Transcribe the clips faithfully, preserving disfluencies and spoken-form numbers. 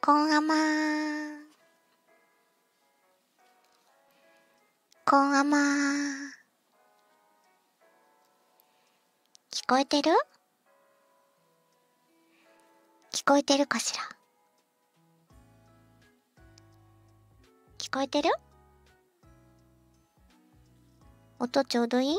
こんあまー。こんあまー。聞こえてる？聞こえてるかしら？聞こえてる？音ちょうどいい？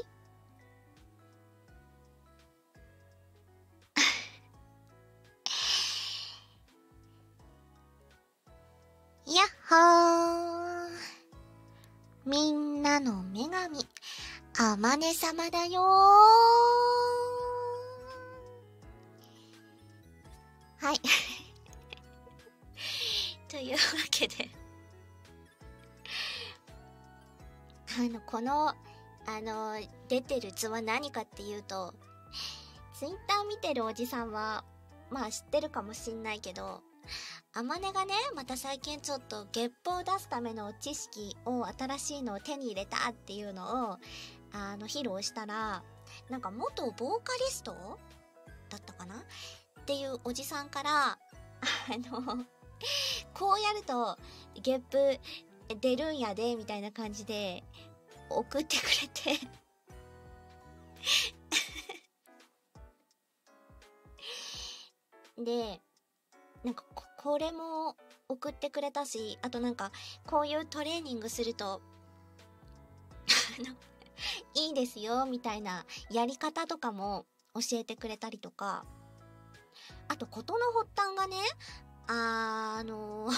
やっほー。みんなの女神、あまね様だよー。はい。というわけで、あの、この、あの、出てる図は何かっていうと、ツイッター見てるおじさんは、まあ知ってるかもしんないけど、あまねがね、また最近ちょっとゲップを出すための知識を、新しいのを手に入れたっていうのを、あの、披露したら、なんか元ボーカリストだったかなっていうおじさんから、あの、こうやるとゲップ出るんやで、みたいな感じで送ってくれてで、なんかこ、これも送ってくれたし、あとなんか、こういうトレーニングすると、あの、いいですよ、みたいなやり方とかも教えてくれたりとか、あと、ことの発端がね、あの、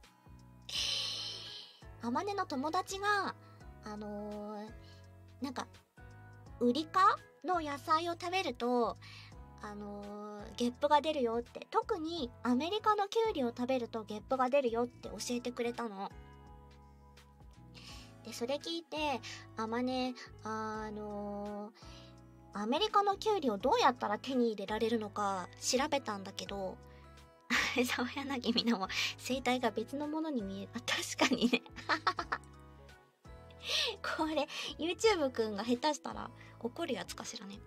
あまねの友達が、あのー、なんか、ウリ科の野菜を食べると、あのー、ゲップが出るよって、特にアメリカのキュウリを食べるとゲップが出るよって教えてくれたの。で、それ聞いて、あまね、あのー、アメリカのキュウリをどうやったら手に入れられるのか調べたんだけど、沢柳みなも生態が別のものに見える。あ、確かにね。これ、YouTube くんが下手したら怒るやつかしらね。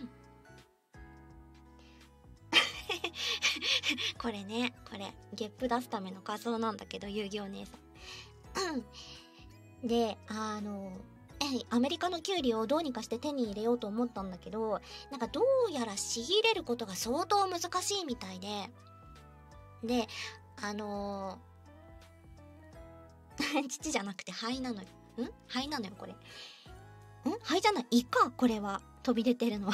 これね、これ、ゲップ出すための画像なんだけど、遊戯お姉さん。で、あの、え、アメリカのキュウリをどうにかして手に入れようと思ったんだけど、なんかどうやら仕入れることが相当難しいみたいで、で、あのー、父じゃなくて灰なのよ。ん灰なのよ、これ。ん灰じゃない、イカ、これは。飛び出てるのは。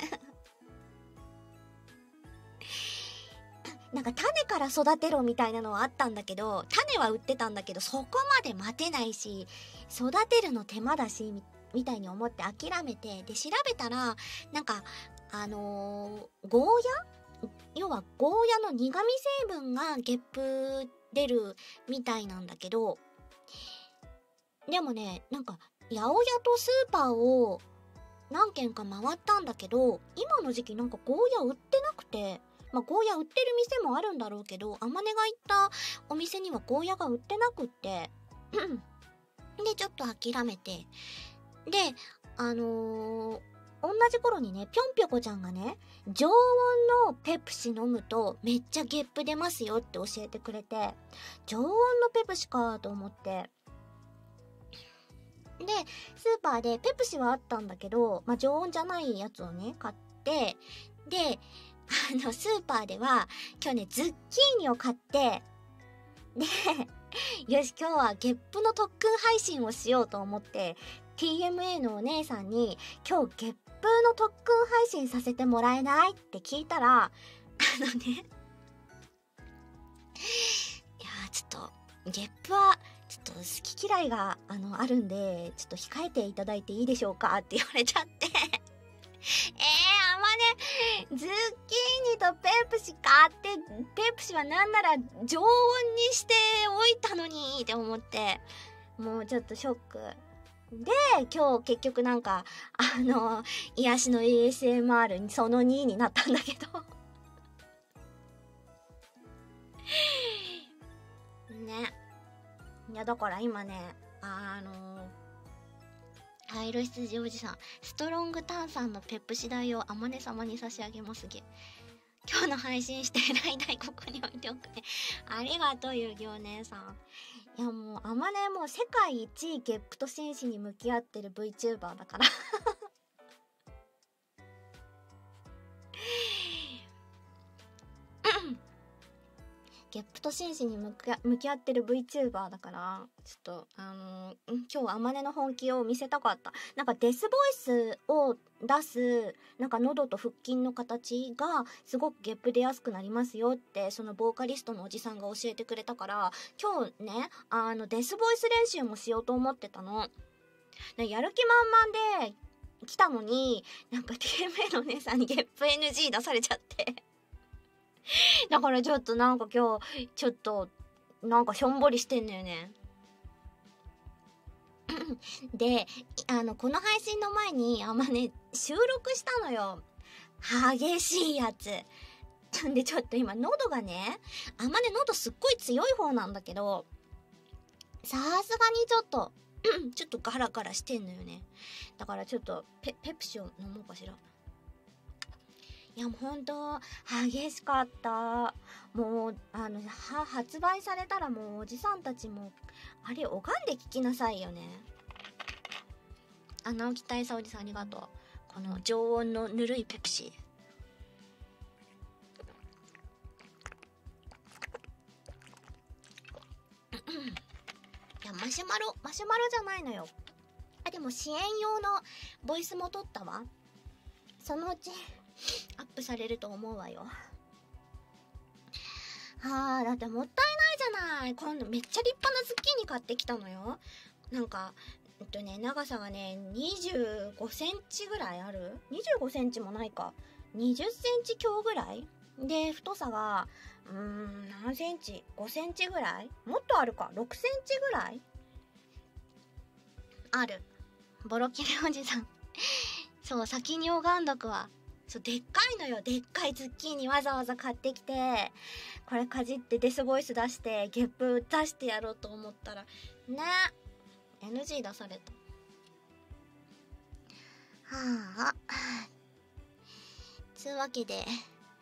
なんか種から育てろみたいなのはあったんだけど、種は売ってたんだけど、そこまで待てないし、育てるの手間だし、み、みたいに思って諦めて、で、調べたら、なんか、あのー、ゴーヤ要はゴーヤの苦味成分がゲップ出るみたいなんだけど、でもね、なんか、八百屋とスーパーを何軒か回ったんだけど、今の時期なんかゴーヤ売ってなくて、まあ、ゴーヤ売ってる店もあるんだろうけど、あまねが行ったお店にはゴーヤが売ってなくって、で、ちょっと諦めて、で、あのー、同じ頃にね、ぴょんぴょこちゃんがね、常温のペプシ飲むとめっちゃゲップ出ますよって教えてくれて、常温のペプシかと思って、で、スーパーでペプシはあったんだけど、まあ、常温じゃないやつをね、買って、で、あの、スーパーでは、今日ね、ズッキーニを買って、で、よし、今日はゲップの特訓配信をしようと思って、ティーエムエー のお姉さんに、今日ゲップの特訓配信させてもらえないって聞いたら、あのね、いやー、ちょっと、ゲップは、ちょっと好き嫌いが、あの、あるんで、ちょっと控えていただいていいでしょうかって言われちゃって。えー、あまね、ズッキーニとペプシ買って、ペプシはなんなら常温にしておいたのにって思って、もうちょっとショック。で、今日結局なんか、あの、癒しの エーエスエムアール にそのにになったんだけど。ね。いや、だから今ね、あのー、灰色羊おじさん、ストロング炭酸のペプシ代をあまね様に差し上げますげ。 今日の配信してる間にここに置いておくね。ありがとう、ゆうぎお姉さん。いやもう、あまねもう世界一ゲップと真摯に向き合ってる VTuber だから。ゲップと真摯に向き向き合ってる VTuber だから、ちょっと、あのー、今日あまねの本気を見せたかった。なんかデスボイスを出す、なんか喉と腹筋の形がすごくゲップ出やすくなりますよって、そのボーカリストのおじさんが教えてくれたから、今日ね、あの、デスボイス練習もしようと思ってたの。でやる気満々で来たのに、なんか ティーエムエー のお姉さんにゲップ エヌジー 出されちゃって。だからちょっとなんか今日、ちょっと、なんかしょんぼりしてんのよね。で、あの、この配信の前に、あんまね、収録したのよ。激しいやつ。で、ちょっと今、喉がね、あんまね、喉すっごい強い方なんだけど、さすがにちょっと、ちょっとガラガラしてんのよね。だからちょっと、ペ、ペプシを飲もうかしら。いやもうほんと激しかった。もうあのは発売されたらもうおじさんたちもあれ拝んで聞きなさいよね。あ、直木大佐おじさんありがとう。この常温のぬるいペプシ。いやマシュマロマシュマロじゃないのよ。あ、でも支援用のボイスも取ったわ。そのうちアップされると思うわよ。はあ、だってもったいないじゃない。今度めっちゃ立派なズッキーニ買ってきたのよ。なんかえっとね長さがねにじゅうごセンチぐらいある。にじゅうごセンチもないか、にじゅっセンチ強ぐらいで、太さがうーん何センチ、ごセンチぐらい、もっとあるか、ろくセンチぐらいある。ボロキレおじさんそう、先に拝んどくわ。そう、でっかいのよ。でっかいズッキーニわざわざ買ってきて、これかじってデスボイス出して、ゲップ出してやろうと思ったら、ね、エヌジー 出された。はあ。つうわけで、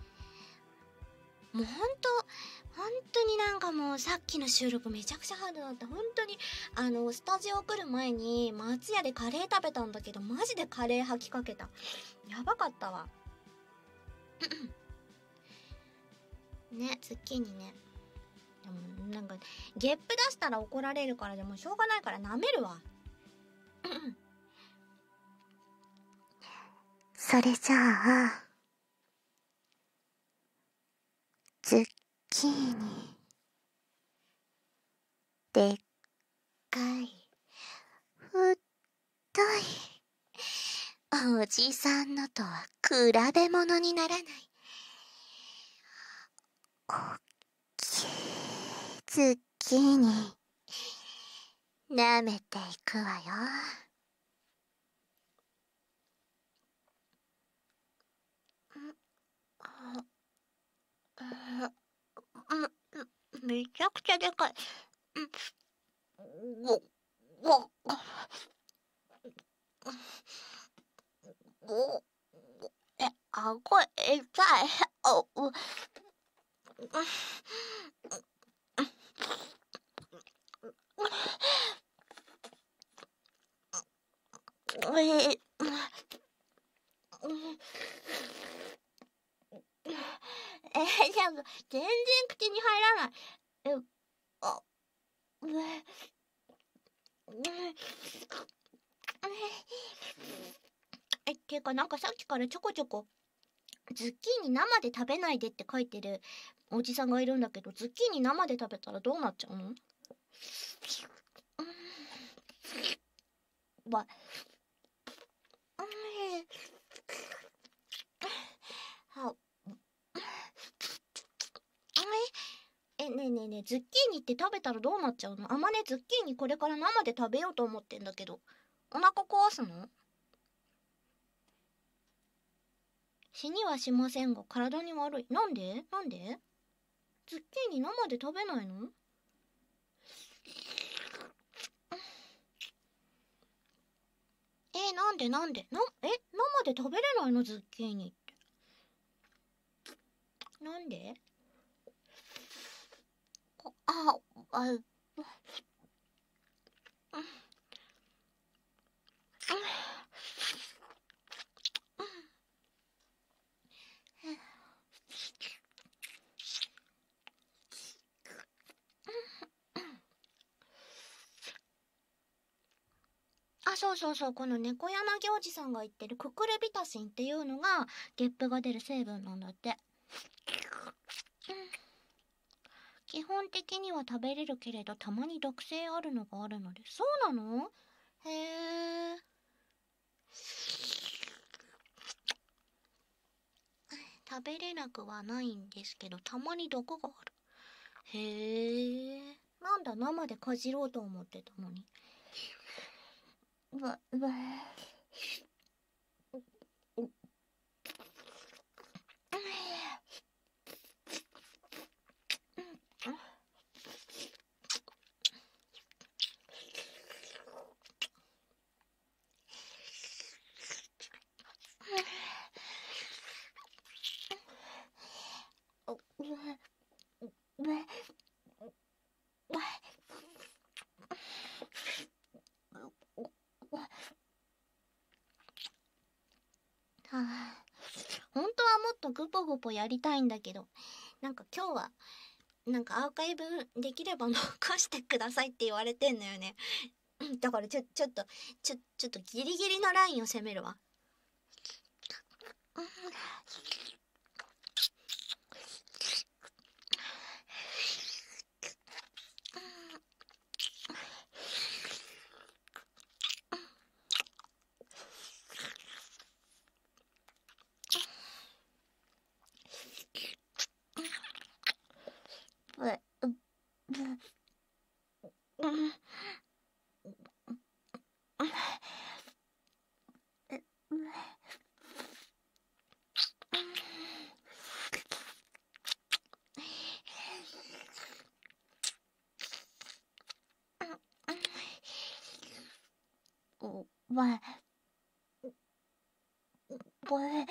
もうほんと、本当になんかもうさっきの収録めちゃくちゃハードだった。本当に、あの、スタジオ来る前に松屋でカレー食べたんだけど、マジでカレー吐きかけた。やばかったわ。ね、ズッキーニね。でもなんかゲップ出したら怒られるから、でもしょうがないから舐めるわ。それじゃあズッキーニでっかい太いおじさんのとは比べ物にならない。おっきいズッキーニ舐めていくわよ。めちゃくちゃでかい。ごごごえ、あご痛い。おうええー、でも全然口に入らない。え、あ、うえ、え、ていうかなんかさっきからちょこちょこズッキーニ生で食べないでって書いてるおじさんがいるんだけど、ズッキーニ生で食べたらどうなっちゃうの？わ、はえ、ねえねえねえ、ズッキーニって食べたらどうなっちゃうの？あまね、ズッキーニこれから生で食べようと思ってんだけど、お腹壊すの？死にはしませんが体に悪い。なんで？なんで？ズッキーニ生で食べないの？え、なんでなんでな、え、生で食べれないの？ズッキーニって。 なんで？あ、あ、うん。あ、そうそうそう、この猫山行司さんが言ってるククルビタシンっていうのがゲップが出る成分なんだって。基本的には食べれるけれど、たまに毒性あるのがあるので。そうなの？へえ。食べれなくはないんですけど、たまに毒がある。へえ。なんだ、生でかじろうと思ってたのに。うわ、うわ。はあ、本当はもっとグポグポやりたいんだけど、なんか今日はなんかアーカイブできれば残してくださいって言われてんのよね。だからちょちょっとちょちょっとギリギリのラインを攻めるわ。わ、これ、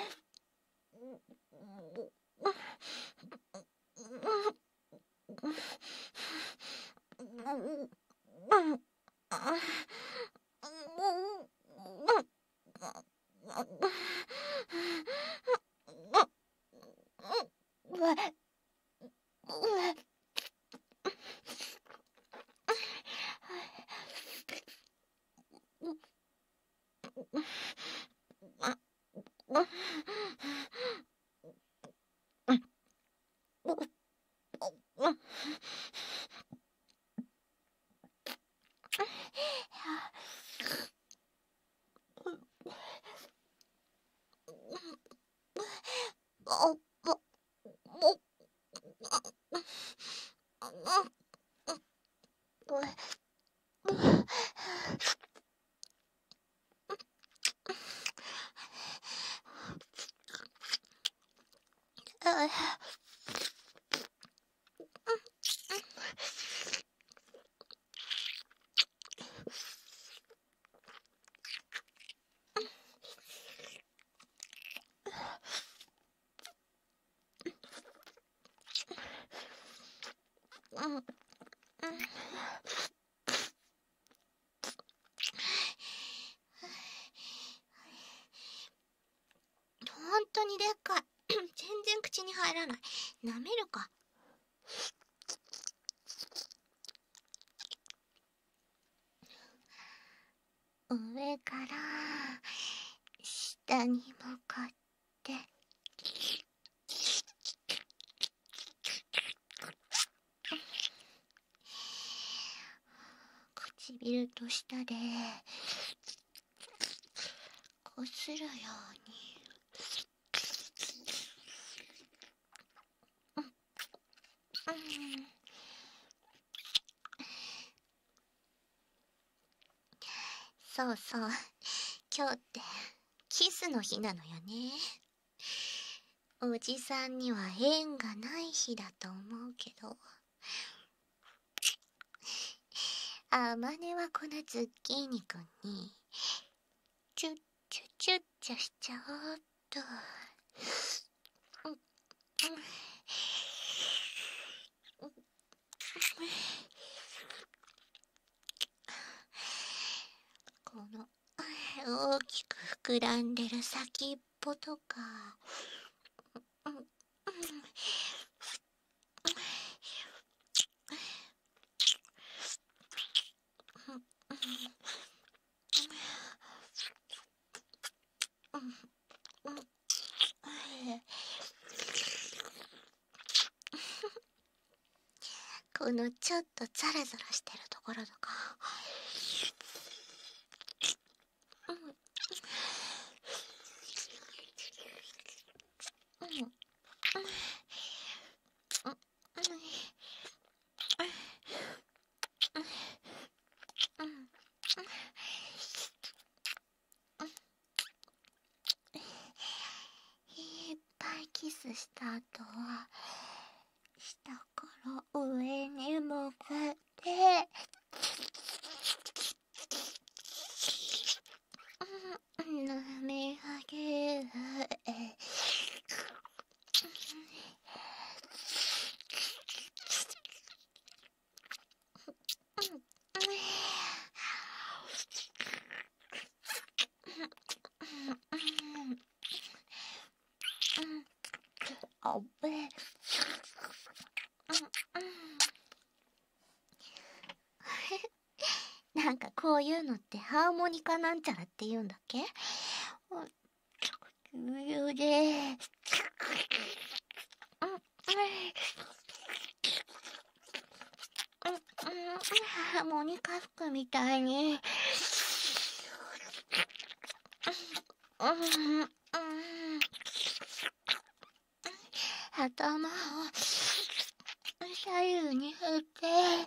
本当にでっかい。全然口に入らない。舐めるか。上から下に向かって唇と舌でこするように。そうそう、今日ってキスの日なのよね。おじさんには縁がない日だと思うけど、あまねはこのズッキーニくんにチュッチュチュッチュしちゃおうっと。 この大きく膨らんでる先っぽとか、このちょっとザラザラしてるところとか、いっぱいキスした後は下から上に向かって舐め上げる。あべえ。なんかこういうのってハーモニカなんちゃらって言うんだっけ？ゆでハーモニカ服みたいに頭を左右に振って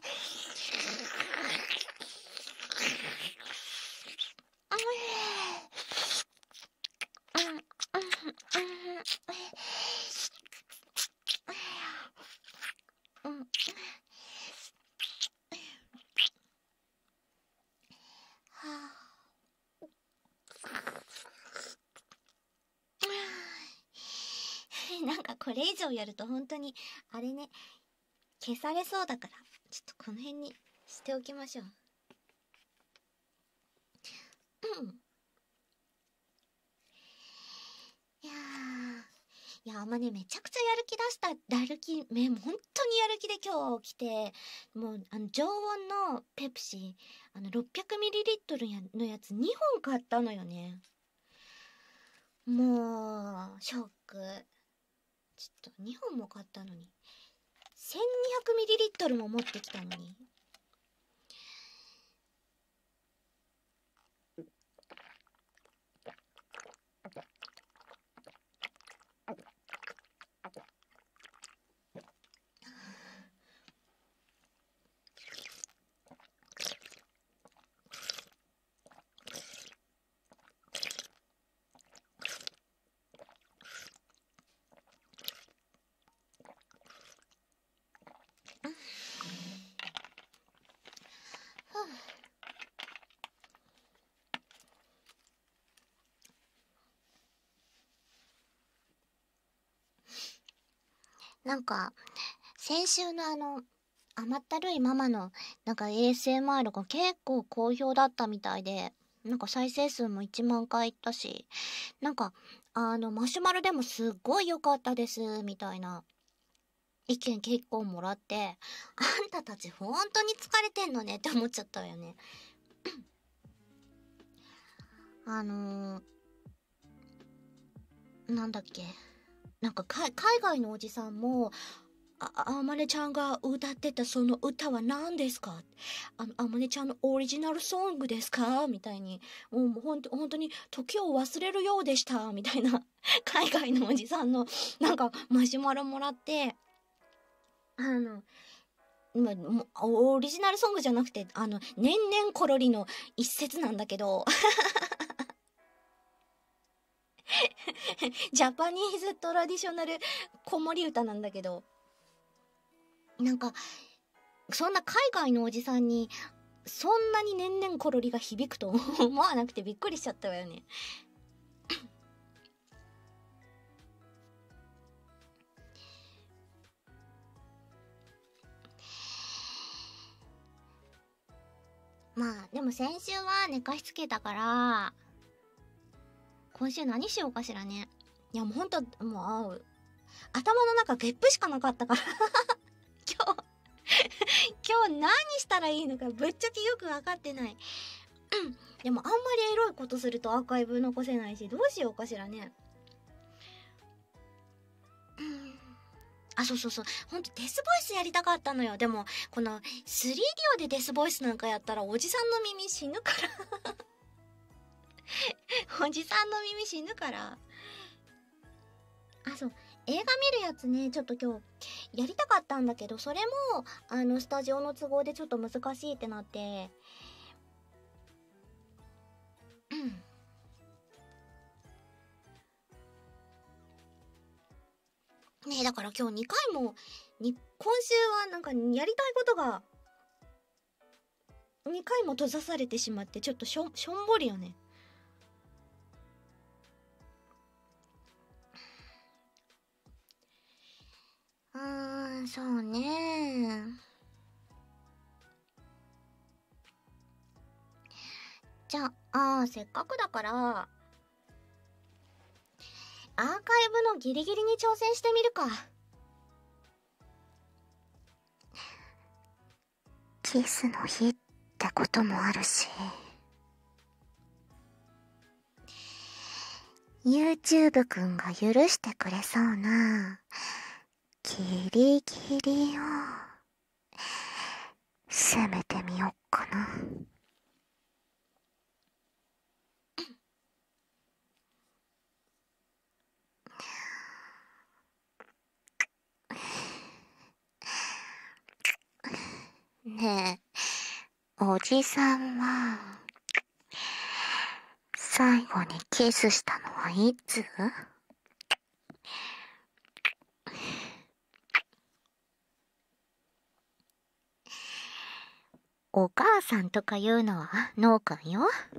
なんかこれ以上やると本当にあれね、消されそうだからちょっとこの辺にしておきましょう。うん。いやー、いやあんまね、めちゃくちゃやる気出した、やる気め本当にやる気で今日来て、もうあの常温のペプシあの ろっぴゃくミリリットル のやつにほん買ったのよね。もうショック。ちょっとにほんも買ったのに せんにひゃくミリリットル も持ってきたのに。なんか先週のあの甘ったるいママのなんか エーエスエムアール が結構好評だったみたいで、なんか再生数もいちまんかいいったし、なんかあのマシュマロでもすっごい良かったですみたいな意見結構もらって、あんたたち本当に疲れてんのねって思っちゃったよね。あのー、なんだっけ、なんか海外のおじさんも、あ、あまねちゃんが歌ってたその歌は何ですか？あの、あまねちゃんのオリジナルソングですか？みたいに、もうほんと、本当に時を忘れるようでした。みたいな、海外のおじさんの、なんかマシュマロもらって、あの、ま、オリジナルソングじゃなくて、あの、年々コロリの一節なんだけど、ジャパニーズトラディショナル子守歌なんだけど、なんか、そんな海外のおじさんに、そんなに年々コロリが響くと思わなくてびっくりしちゃったわよね。 まあでも先週は寝かしつけたから今週何しようかしらね。いやもうほんともう頭の中ゲップしかなかったから今日今日何したらいいのかぶっちゃけよく分かってないでもあんまりエロいことするとアーカイブ残せないし、どうしようかしらね。うんあ、そうそうそう。ほんとデスボイスやりたかったのよ。でも、この スリーディー オでデスボイスなんかやったらおじさんの耳死ぬからおじさんの耳死ぬから。あ、そう。映画見るやつね、ちょっと今日やりたかったんだけど、それも、あの、スタジオの都合でちょっと難しいってなって。うん。ねえ、だから今日にかいも、に、今週はなんかやりたいことが、にかいも閉ざされてしまって、ちょっとしょ、しょんぼりよね。うーん、そうね。じゃあ、あせっかくだから、アーカイブのギリギリに挑戦してみるか。キスの日ってこともあるし、YouTube くんが許してくれそうなギリギリを攻めてみよっかな。ねえ、おじさんは最後にキスしたのはいつ？お母さんとか言うのはノーカンよ。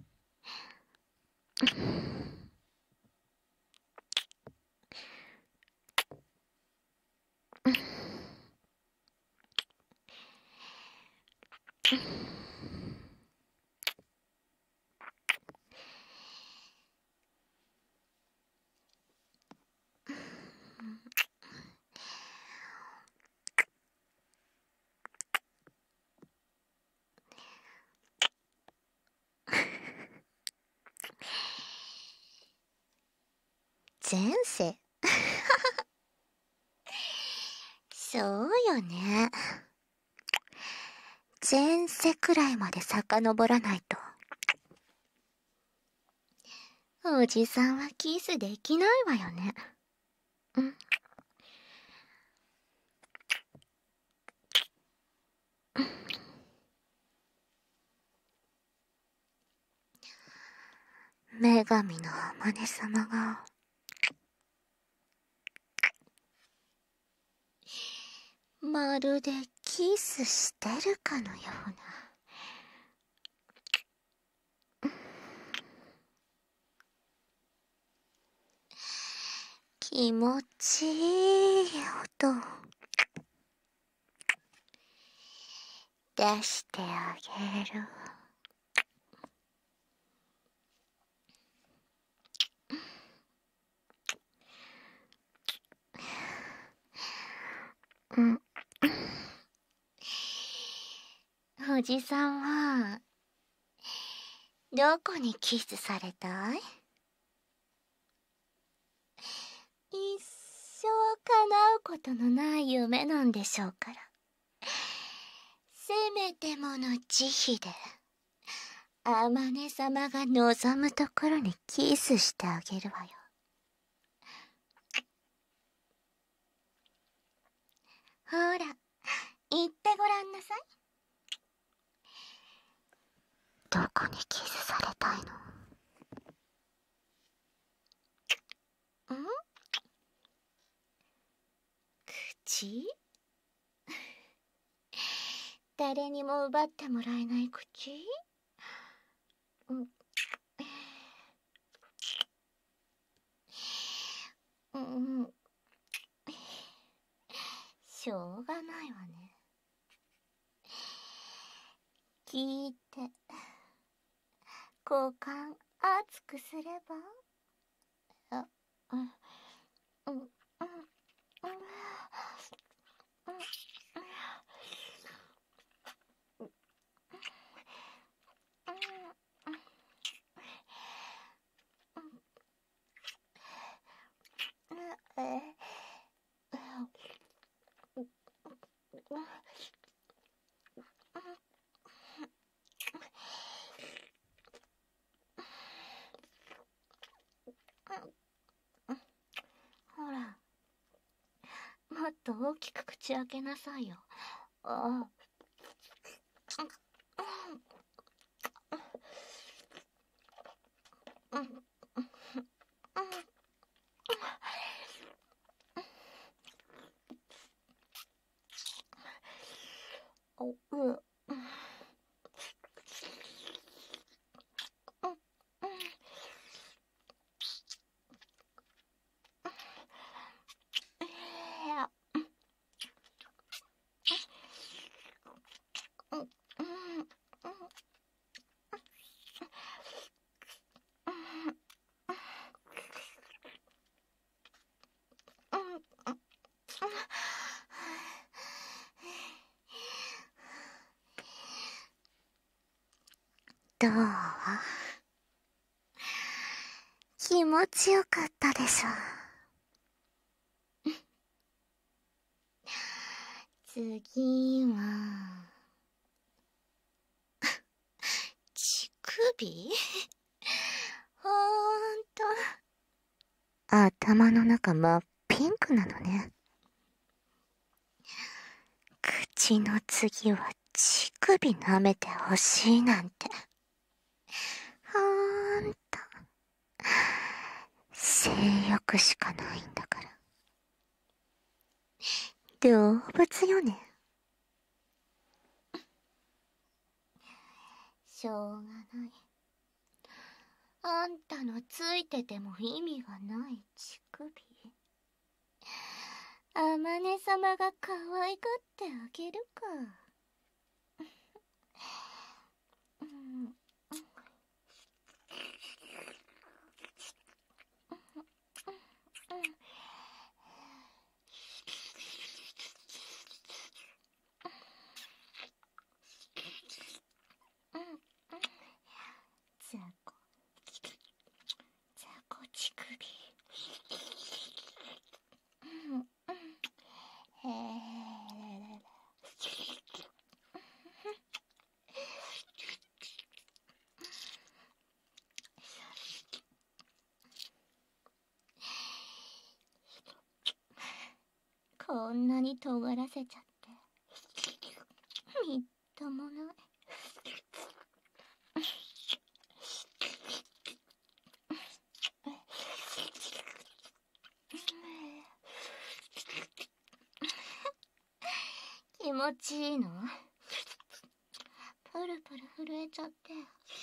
前世そうよね。前世くらいまで遡らないとおじさんはキスできないわよね。うん女神のあまね様がまるでキスしてるかのような気持ちいい音を出してあげる。うんおじさんはどこにキスされたい？一生叶うことのない夢なんでしょうから、せめてもの慈悲であまね様が望むところにキスしてあげるわよ。ほら言ってごらんなさい。どこにキスされたいの？ん？口？誰にも奪ってもらえない口？うんうんしょうがないわね。聞いて交換熱くすれば。あ、うん、うん、うん、うん、ほら、もっと大きく口開けなさいよ。ああ。お、うん。どう？気持ちよかったでしょ。次は、乳首？ほーんと。頭の中真っピンクなのね。口の次は乳首舐めてほしいなんて。ほーんと。性欲しかないんだから。動物よね。しょうがない。あんたのついてても意味がない乳首。あまね様が可愛がってあげるか。うん、ザコザコ乳首。うん、うん、へえ。こんなに尖らせちゃってみっともない。気持ちいいの？プルプル震えちゃって。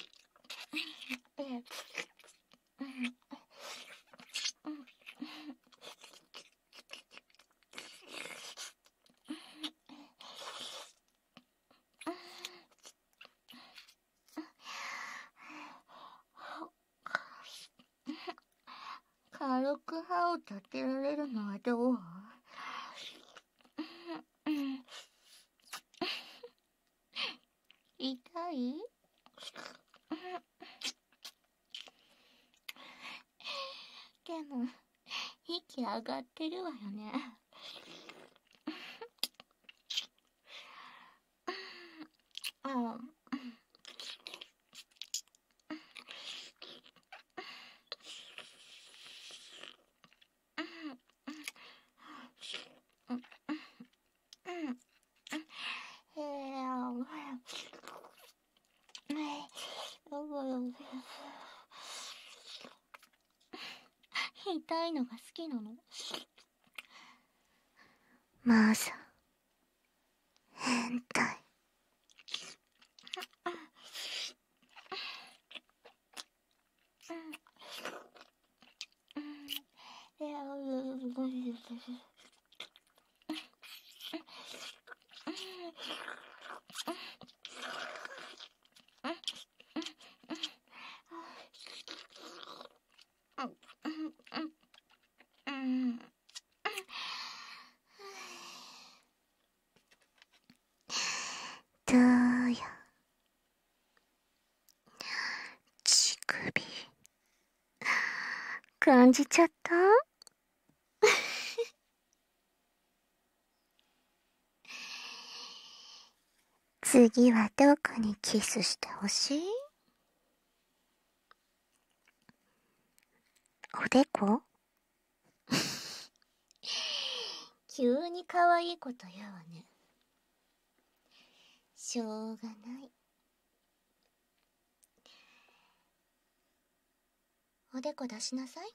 軽く歯を立てられるのはどう？痛い？でも息上がってるわよね。あ、痛いのが好きなの？まず変態。 感じちゃった？次はどこにキスしてほしい？おでこ？急に可愛いこと言うわね。しょうがない。おでこ出しなさい。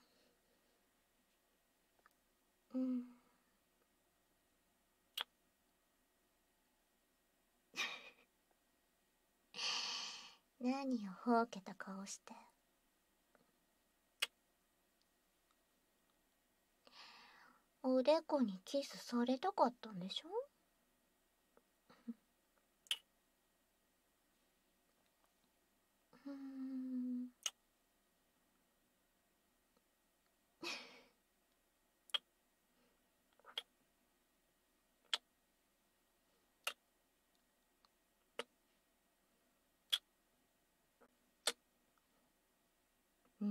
うん。何をほうけた顔して。おでこにキスされたかったんでしょ？うーん。うん？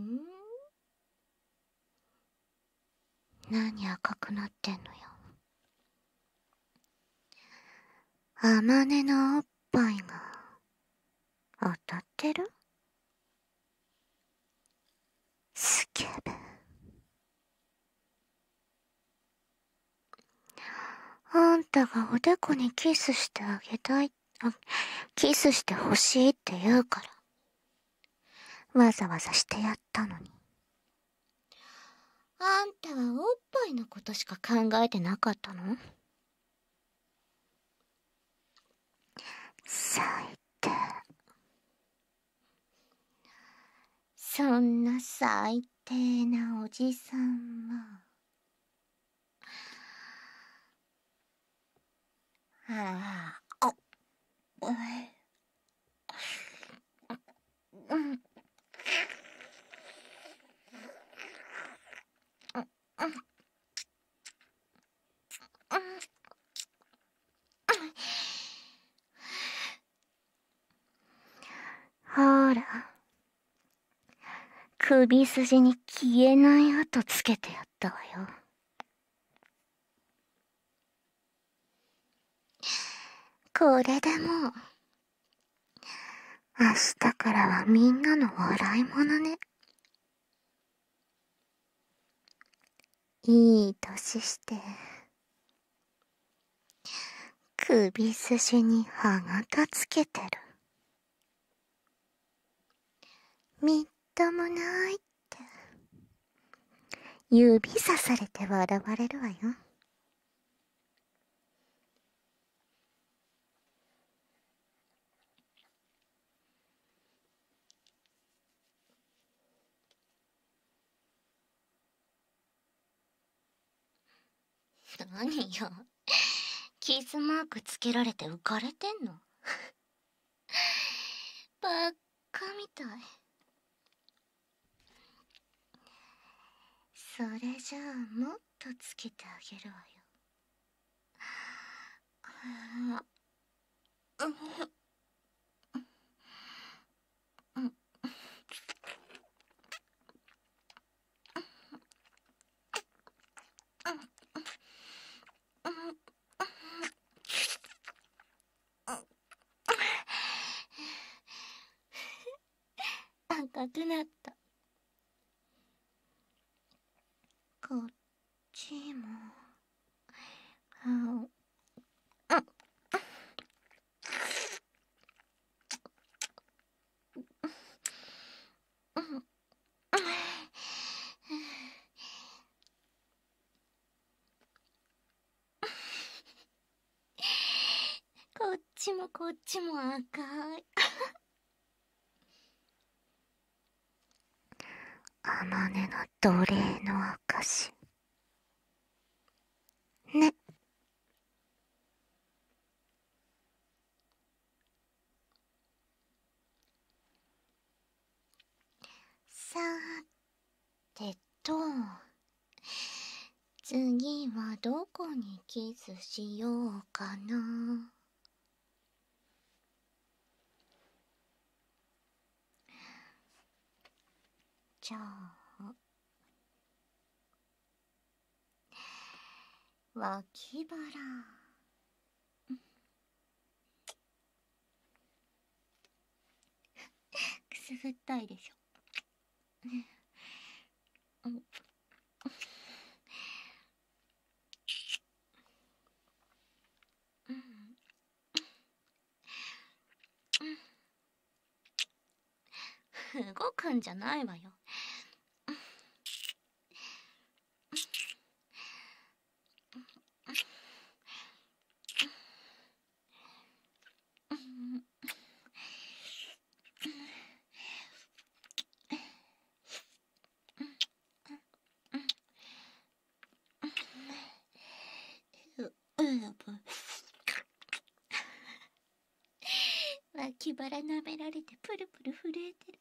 何赤くなってんのよ。あまねのおっぱいが当たってる？スケベ。あんたがおでこにキスしてあげたい、あ、キスしてほしいって言うから、わざわざしてやったのに。あんたはおっぱいのことしか考えてなかったの？最低。そんな最低なおじさんは。はあ、お、うん、うん、うん、ほら、首筋に消えない跡つけてやったわよ。これでもう、明日からはみんなの笑い者ね。いい年して、首筋に歯型つけてる。みっともないって、指さされて笑われるわよ。何よ、キスマークつけられて浮かれてんの？ばっかみたい。それじゃあもっとつけてあげるわよ。赤くなった。こっちも。あ、こっちもこっちも赤い。あまねの奴隷の証ね。さてと、次はどこにキスしようかな。じゃあ脇腹。くすぐったいでしょ。うん。動くんじゃないわよ。脇腹舐められてプルプル震えてる。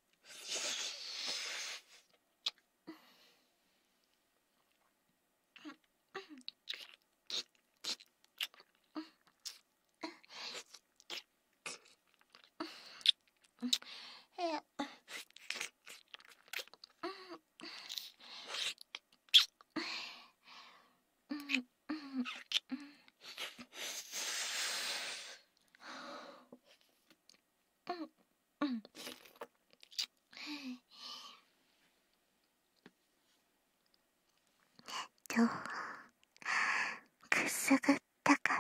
どうくすぐったかった？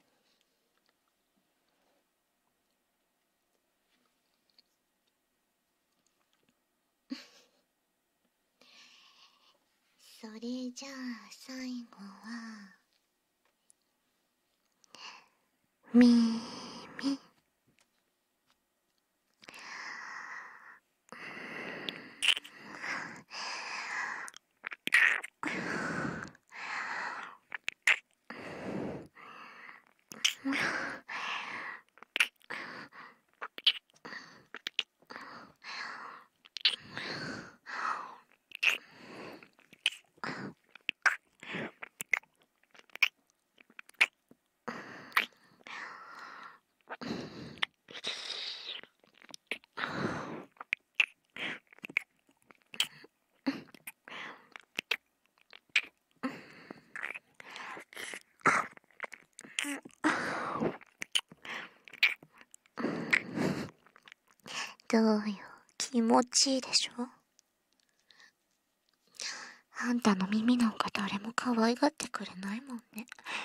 それじゃあ最後は耳。どうよ、気持ちいいでしょ？あんたの耳なんか誰も可愛がってくれないもんね。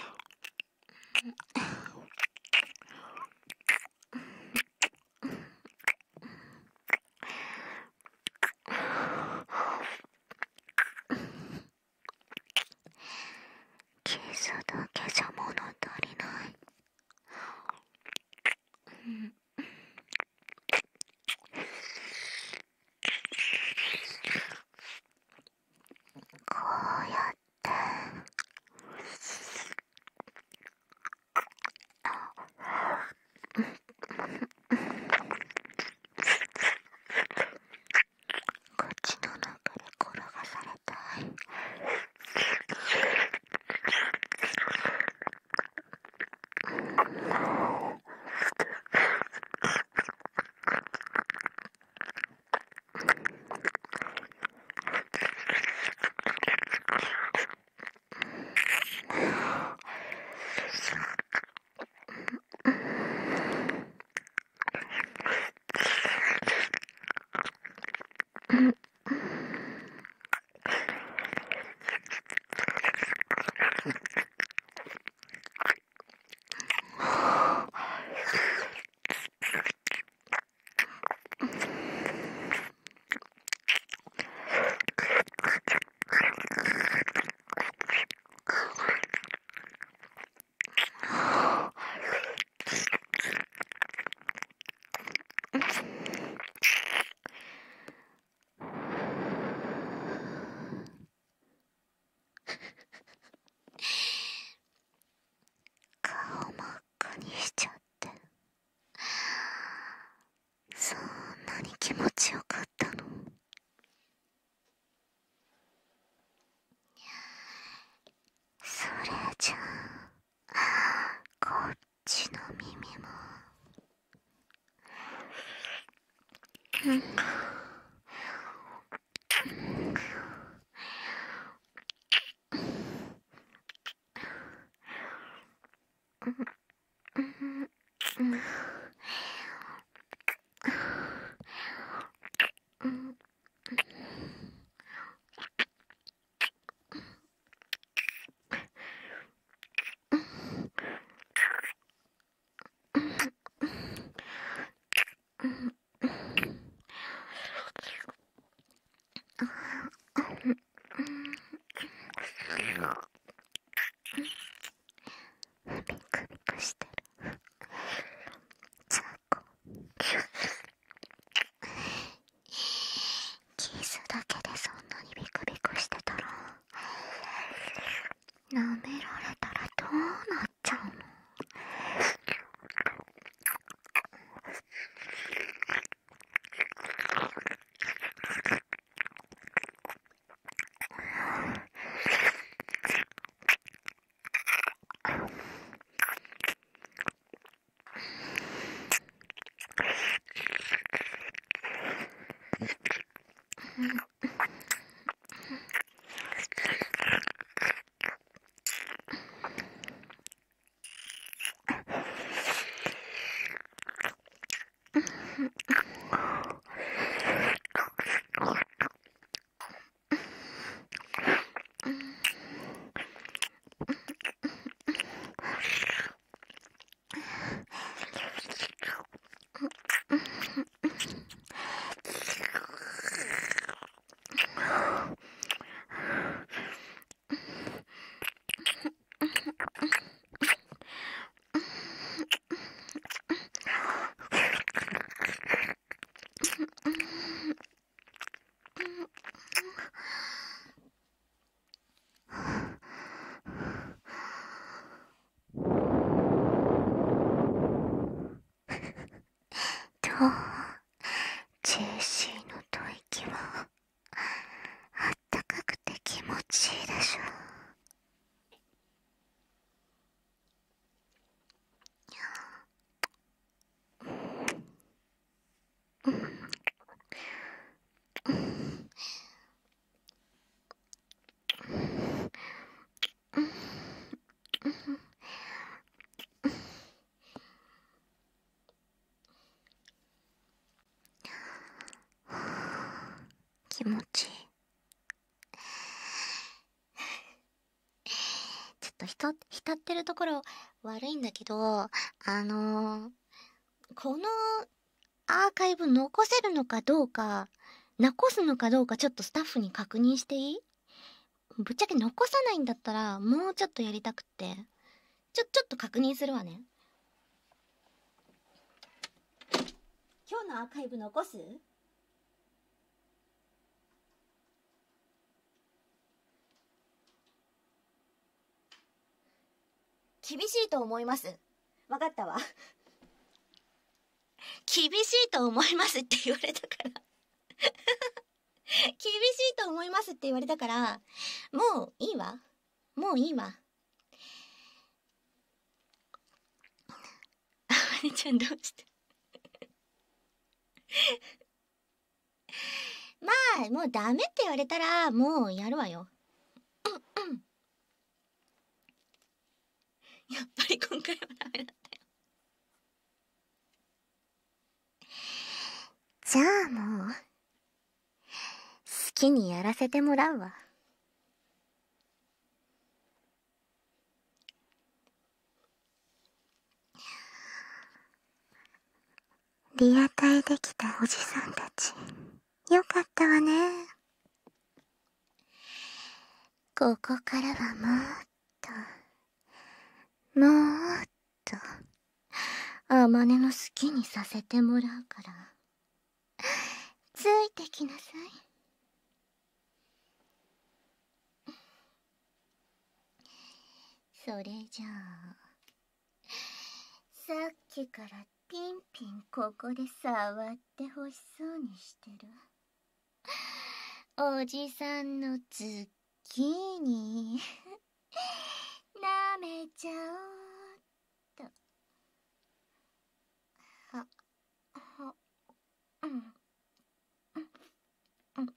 キスだけじゃ物足りない。うん。こうやって舐められたらどうなっちゃうの？どう？ジェシーの吐息はあったかくて気持ちいいでしょ。気持ちいい。ちょっとひと浸ってるところ悪いんだけど、あのー、このアーカイブ残せるのかどうか、残すのかどうかちょっとスタッフに確認していい？ぶっちゃけ残さないんだったらもうちょっとやりたくって、ちょ、ちょっと確認するわね。今日のアーカイブ残す？厳しいと思います。わかったわ。厳しいと思いますって言われたから厳しいと思いますって言われたから、もういいわ。もういいわ。あまねちゃんどうしてまあ、もうダメって言われたら、もうやるわよ。うんうん。やっぱり今回はダメだったよ。じゃあもう、好きにやらせてもらうわ。リアタイできたおじさんたち、よかったわね。ここからはもっと、もっと、あまねの好きにさせてもらうから、ついてきなさい。それじゃあ、さっきからピンピンここで触ってほしそうにしてるおじさんのズッキーニ舐めちゃおうっと。は、は、うん、うん、うん、うん、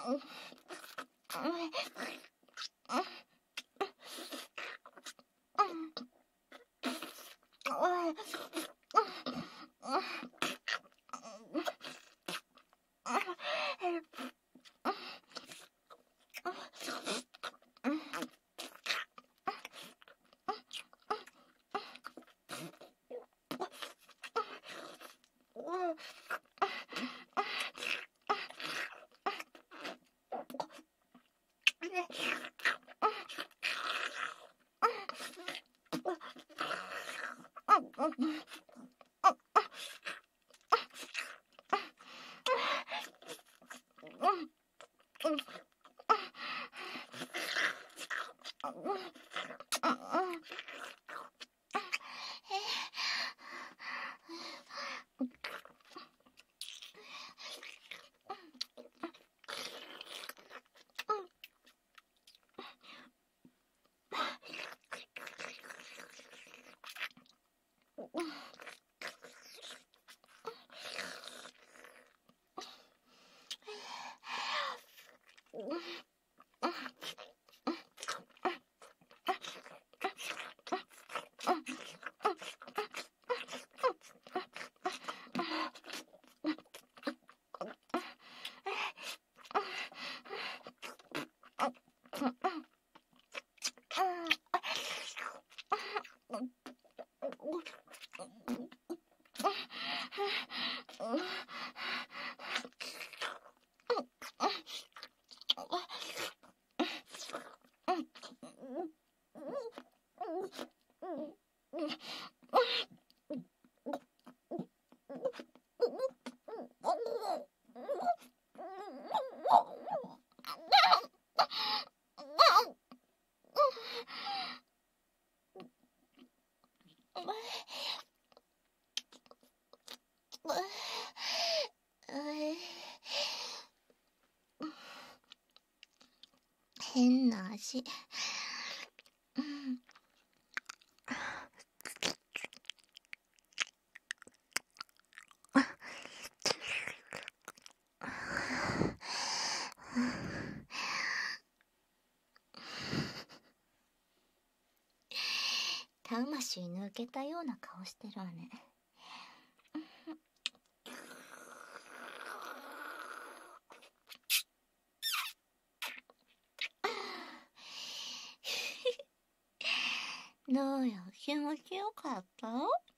変な味。うん。魂抜けたような顔してるわね。どうよ、気持ちよかった？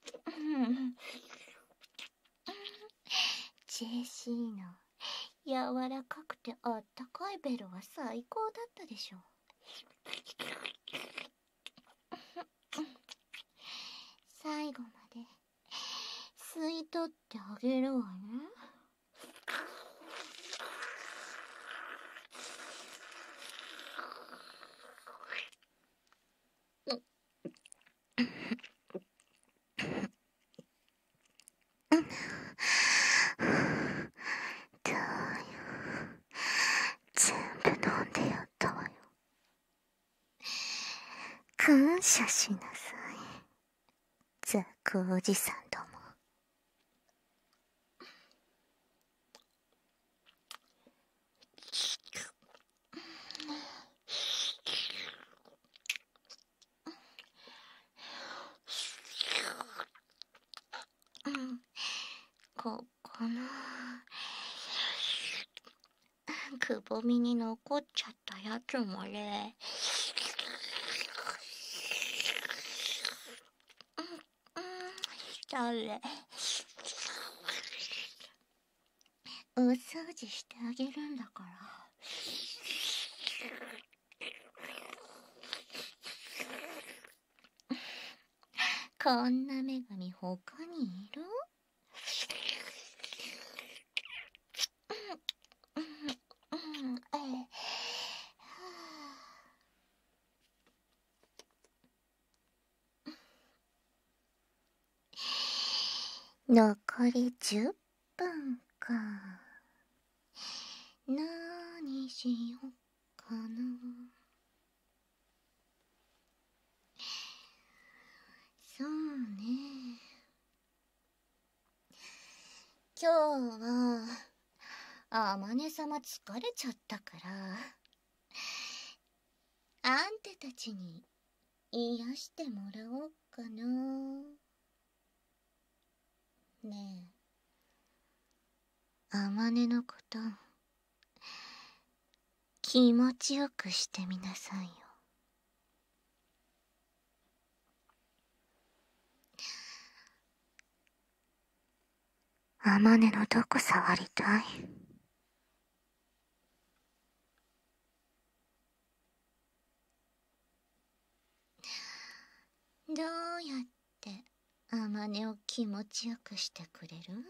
ジェシーの柔らかくてあったかいベルは最高だったでしょ。最後まで吸い取ってあげるわね。感謝しなさい、ザクおじさんども。ここのくぼみに残っちゃったやつもね、したれお掃除してあげるんだから。こんな女神他にいる？残りじゅっぷんか。何しよっかな。そうね。今日は、あまね様疲れちゃったから、あんたたちに癒してもらおうかな。ねえ、あまねのこと気持ちよくしてみなさいよ。あまねのどこ触りたい？どうやってあまねを気持ちよくしてくれる？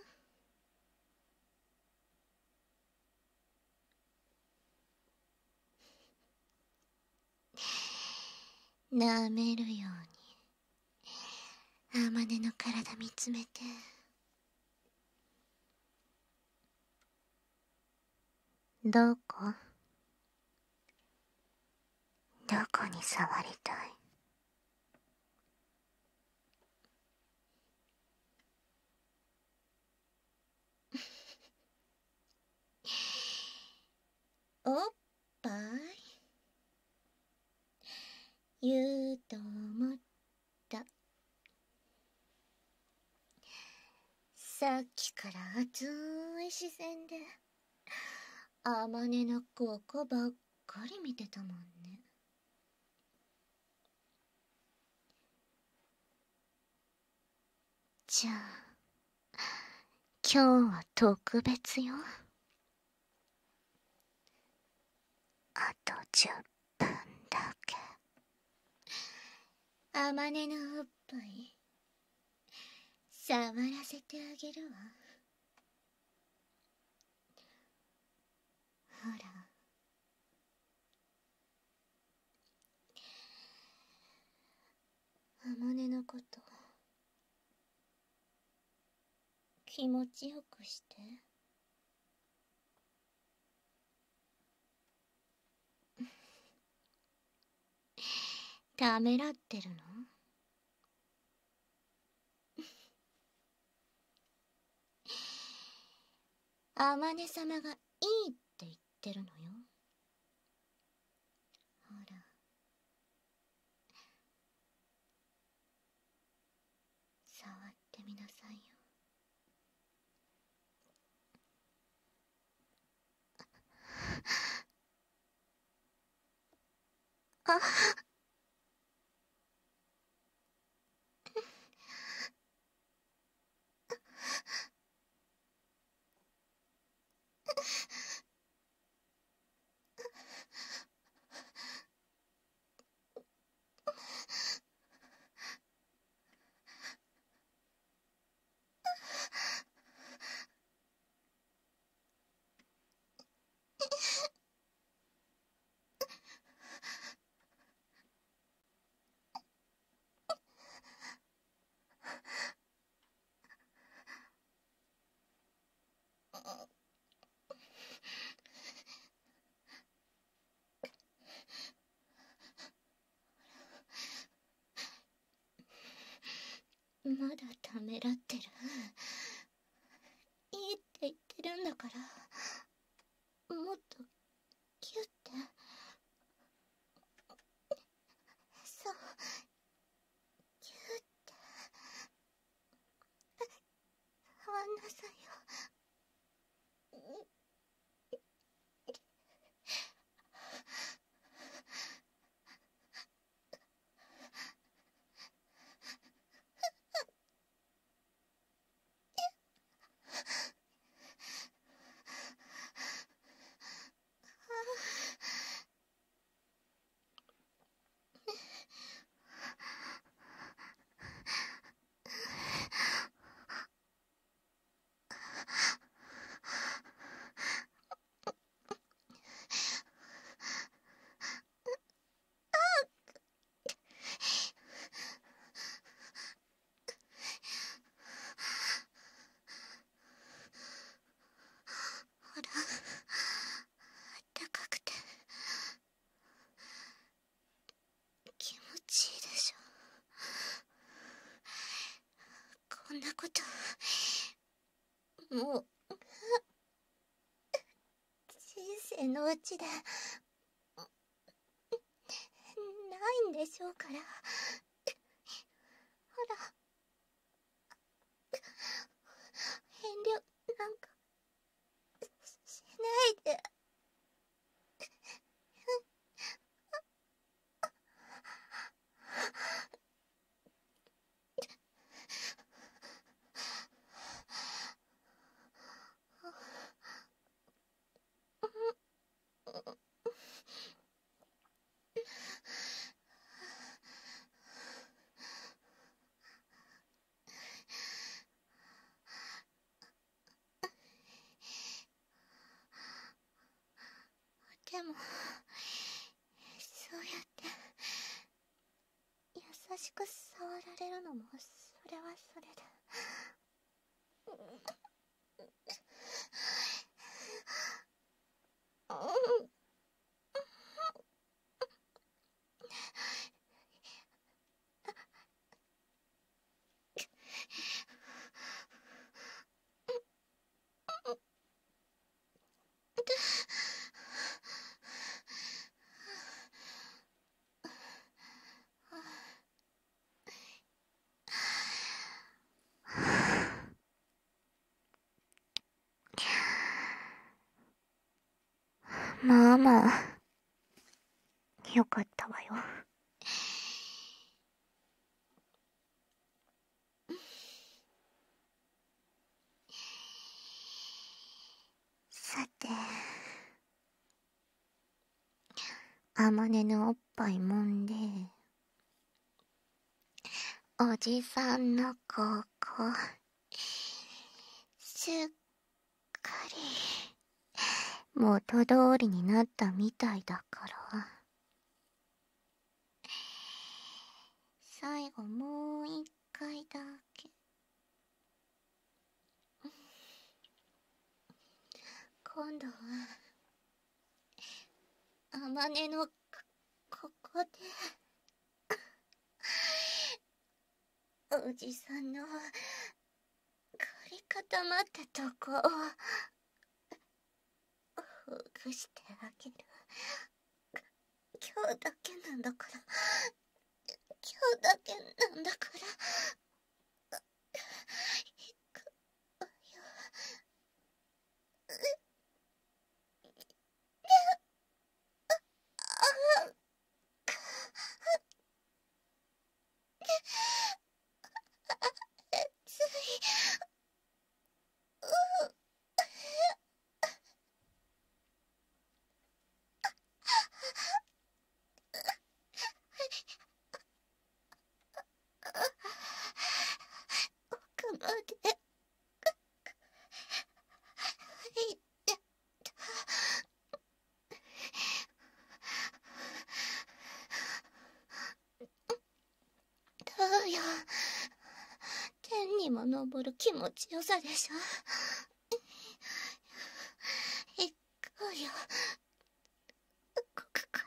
舐めるようにあまねの体見つめて。どこ？どこに触りたい？おっぱい言うと思った。さっきから熱い視線であまねのここばっかり見てたもんね。じゃあ今日は特別よ。あとじゅっぷんだけあまねのおっぱい触らせてあげるわ。ほら、あまねのこと気持ちよくして。ためらってるの？あまね様がいいって言ってるのよ。ほら、触ってみなさいよ。あまだためらってる。いいって言ってるんだから、もっとキュッて。そう、キュッて触んなさいよ。ほら、あったかくて気持ちいいでしょ。こんなこともう手の内でないんでしょうから。ほら、遠慮なんかしないで。でもそうやって優しく触られるのもそれはそれで。まあまあよかったわよ。さて、あまねのおっぱい揉んで、おじさんのここすっかり元通りになったみたいだから、最後もう一回だけ。今度はあまねのここでおじさんの凝り固まったとこをほぐしてあげる。今日だけなんだから、今日だけなんだから。行くわよ。つい。奥まで入ってた。どうよ、天にも昇る気持ちよさでしょ。行くわよ、ここから。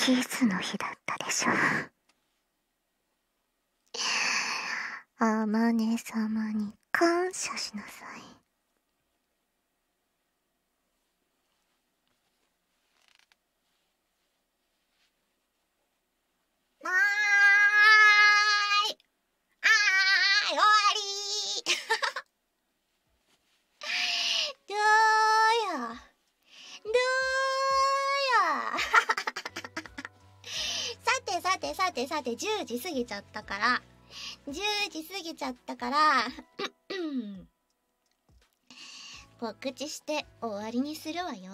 キスの日だったでしょ。あまね様に感謝しなさい。 はーい。はーい、終わりー。どうや。どうや。さてさてさてさて、じゅうじ過ぎちゃったから、じゅうじ過ぎちゃったから、告知して終わりにするわよ。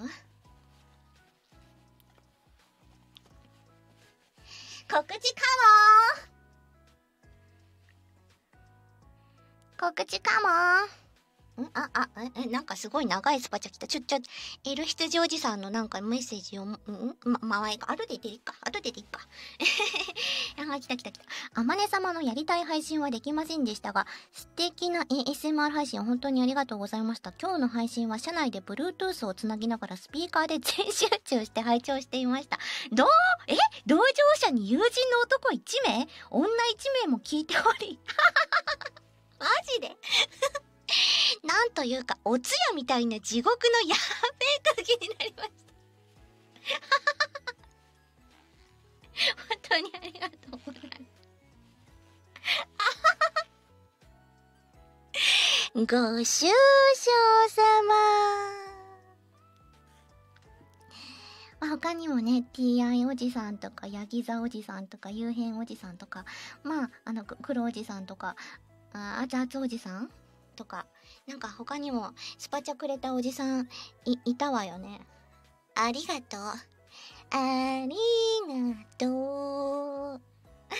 告知かもー。告知かもー。んあ、あ、え、なんかすごい長いスパチャ来た。ちょ、ちょ、エル羊おじさんのなんかメッセージを、んま、まわいか。後で出ていいか。後で出ていいか。あ、来た来た来た。あまね様のやりたい配信はできませんでしたが、素敵な エーエスエムアール 配信本当にありがとうございました。今日の配信は車内で Bluetooth をつなぎながらスピーカーで全集中して拝聴していました。どう、え同乗者に友人の男いち名女いち名も聞いており。マジでなんというか、お通夜みたいな地獄のやべえ時になりました。本当にありがとうございます。ご愁傷様。まあ、他にもね、ティーアイ おじさんとか、ヤギ座おじさんとか、夕変おじさんとか、まあ、あの、黒おじさんとか、あ、あつあつおじさんとか、なんか他にもスパチャくれたおじさん い, いたわよね。ありがとう。ありがとう。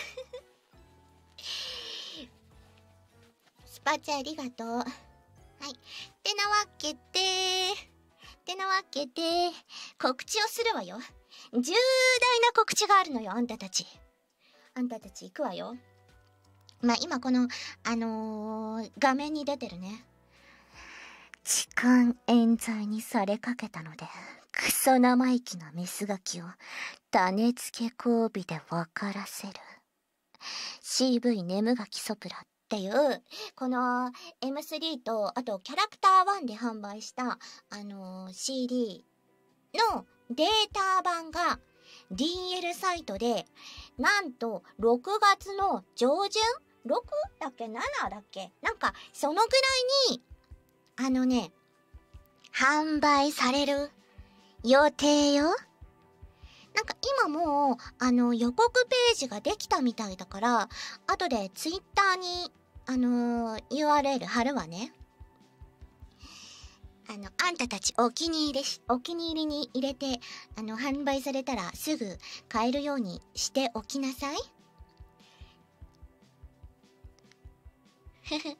スパチャありがとう。はい。ってなわけで、ってなわけで、告知をするわよ。重大な告知があるのよ、あんたたち。あんたたち行くわよ。まあ、今この、あのー、画面に出てるね。痴漢冤罪にされかけたので、クソ生意気なメスガキを種付け交尾で分からせる。シーブイ ネムガキソプラっていう、この エムスリー と、あとキャラクターワンで販売した、あのー、シーディー のデータ版が ディーエル サイトで、なんとろくがつの上旬 ?ろく だっけ ?なな だっけなんか、そのぐらいに、あのね、販売される予定よ。なんか今もう、あの、予告ページができたみたいだから、後でツイッターに、あのー、ユーアールエル 貼るわね。あの、あんたたちお気に入りし、お気に入りに入れて、あの、販売されたらすぐ買えるようにしておきなさい。ふふ。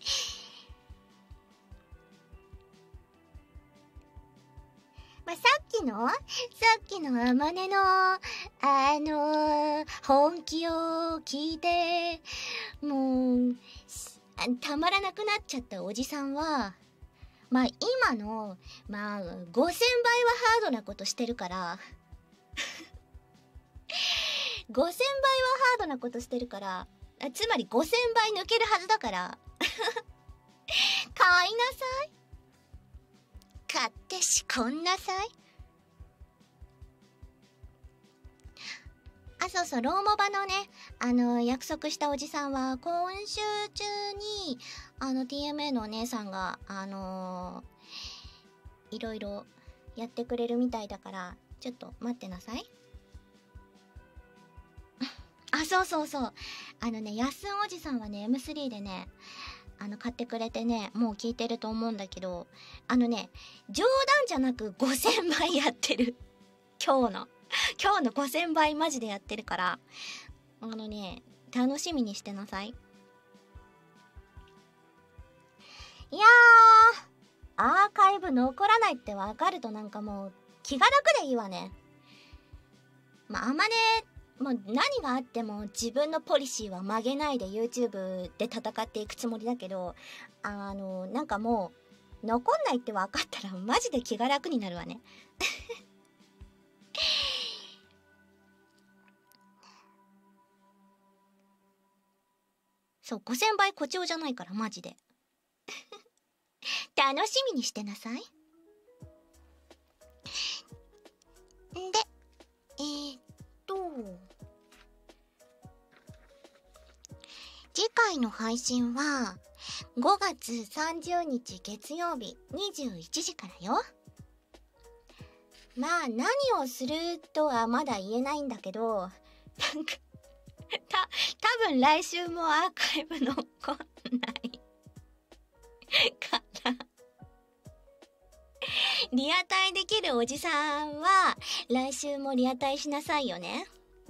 まあ、さっきの、さっきのあまねの、あのー、本気を聞いて、もう、たまらなくなっちゃったおじさんは、まあ今の、まあごせんばいはハードなことしてるから、ごせんばいはハードなことしてるから、つまりごせんばい抜けるはずだから、買いなさい。買って仕込んなさい。あ、そうそう、ローモバのね、あの、約束したおじさんは、今週中に、あの、ティーエムエー のお姉さんが、あのー、いろいろやってくれるみたいだから、ちょっと待ってなさい。あ、そうそうそう。あのね、やすんおじさんはね、エムスリー でね、あの、買ってくれてね、もう聞いてると思うんだけど、あのね、冗談じゃなくごせんばいやってる。今日の。今日のごせんばいマジでやってるから、あのね、楽しみにしてなさい。いやー、アーカイブ残らないってわかるとなんかもう気が楽でいいわね。まあ、あまね、もう何があっても自分のポリシーは曲げないで YouTube で戦っていくつもりだけど、あの、なんかもう残んないってわかったらマジで気が楽になるわね。 そう、ごせんばい誇張じゃないから、マジで。楽しみにしてなさい。で、えー、っと、次回の配信は、ごがつさんじゅうにち月曜日にじゅういちじからよ。まあ、何をするとはまだ言えないんだけど、なんか、た、多分来週もアーカイブ残んないかな。リアタイできるおじさんは、来週もリアタイしなさいよね。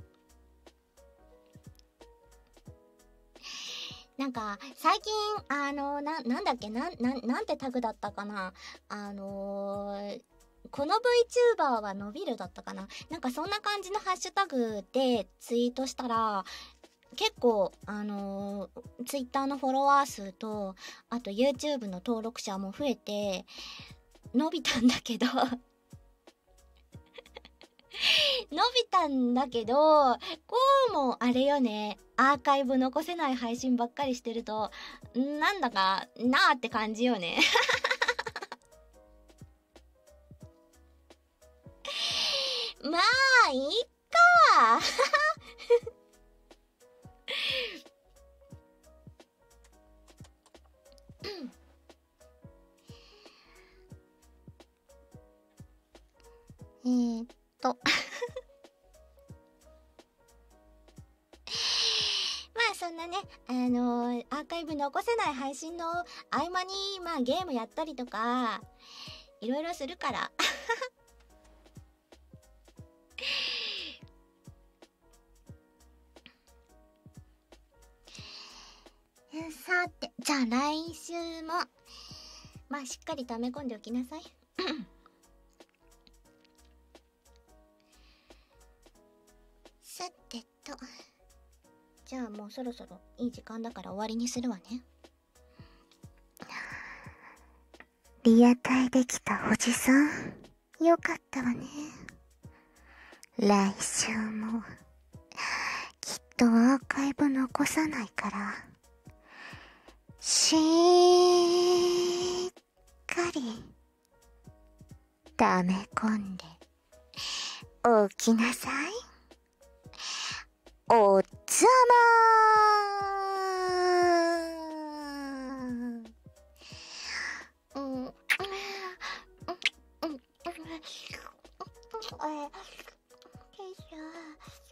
なんか、最近、あの、な、なんだっけ、なん、なん、なんてタグだったかな。あのー、この VTuber は伸びるだったかな。なんかそんな感じのハッシュタグでツイートしたら、結構、あのー、Twitter のフォロワー数と、あと YouTube の登録者も増えて、伸びたんだけど、伸びたんだけど、こうもあれよね、アーカイブ残せない配信ばっかりしてると、なんだかなーって感じよね。まあ、いいか。えーっと。まあそんなね、あのー、アーカイブ残せない配信の合間に、まあゲームやったりとか、いろいろするから。さて、じゃあ来週も、まあしっかり溜め込んでおきなさい。さてと、じゃあもうそろそろいい時間だから終わりにするわね。 リアタイできたおじさん、よかったわね。来週も、きっとアーカイブ残さないから、しっかり、溜め込んで、おきなさい。おざまー。うん、うん、うん、うん、うん、よいしょ。